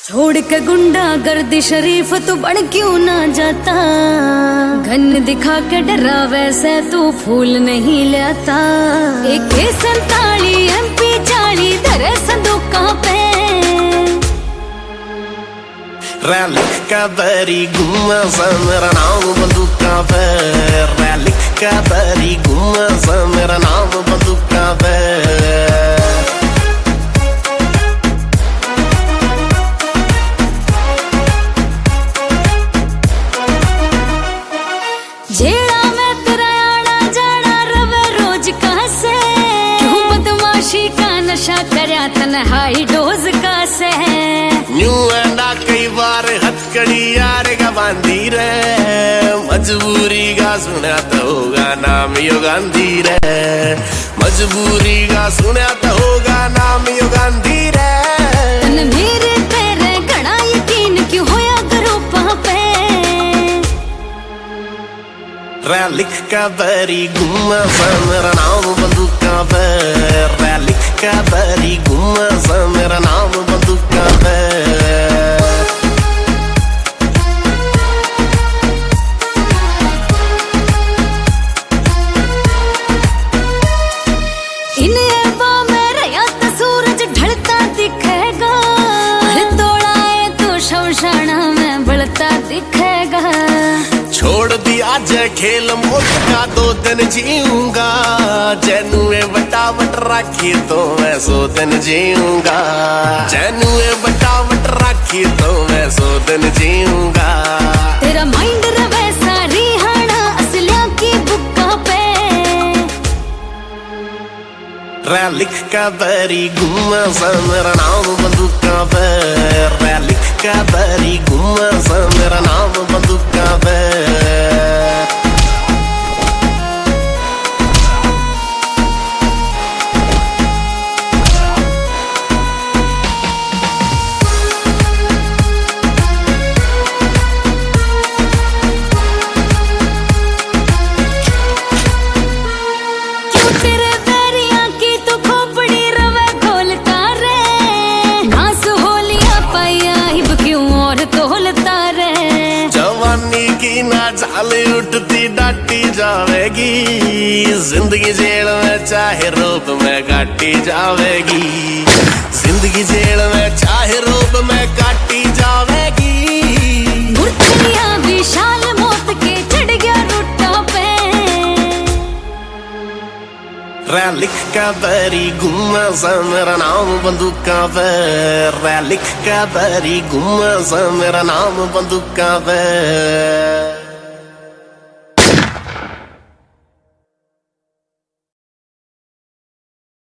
छोड़ के गुंडा गर्दी शरीफ तू बन क्यों ना जाता। गन दिखा के डरा वैसे तू फूल नहीं लेता। AK 47 MP 40 धरे संदूकों पे। लिख का बरी गुम्मा सा मेरा नाम बंदूका पे। लिख का बरी गुम्मा सा मेरा नाम बंदूका पे। जेड़ा मैं तेरा आना जाना रवे रोज का से। क्यों बदमाशी का नशा करया तन्हाई डोज का से। न्यू एंडा कई बार हथकड़ी यार का बांधी रे। मजबूरी का सुना तो होगा नाम यो गांधी रे। मजबूरी का सुना तो होगा नाम यो गांधी रे। मेरे तेरे घना यकीन क्यों होया करो पे। लिख का बरी गुम्मा सा मेरा नाम बंदूका पे। लिख का बरी गुम्मा सा मेरा नाम बंदूका पे। इन एबा में रया तो सूरज ढलता दिखेगा। तोड़ा है तो शमशाना में बढ़ता दिखेगा। छोड़ दिया जय खेल मौत का 2 दिन जीऊंगा। जैनुए बटावट राखी तो मैं 100 दिन जीऊंगा। जैनुए बटावट राखी तो मैं 100 दिन जीऊंगा। तेरा माइंड रवे सारी हाना असलिया की बुक्का पे। लिख का बरी गुम्मा सा मेरा नाम बंदूका पे। लिख का बरी गुम्मा सा मेरा नाम बंदूका पे। जाले उठती डाटी जावेगी। जिंदगी जेल में चाहे रोब में काटी जावेगी। जिंदगी जेल में चाहे रोब में काटी जावेगी। विशाल मौत के चढ़ गया रुट्टा पे। लिख का बरी गुम्मा सा मेरा नाम बंदूका पे। लिख का बरी गुम्मा सा मेरा नाम बंदूका पे।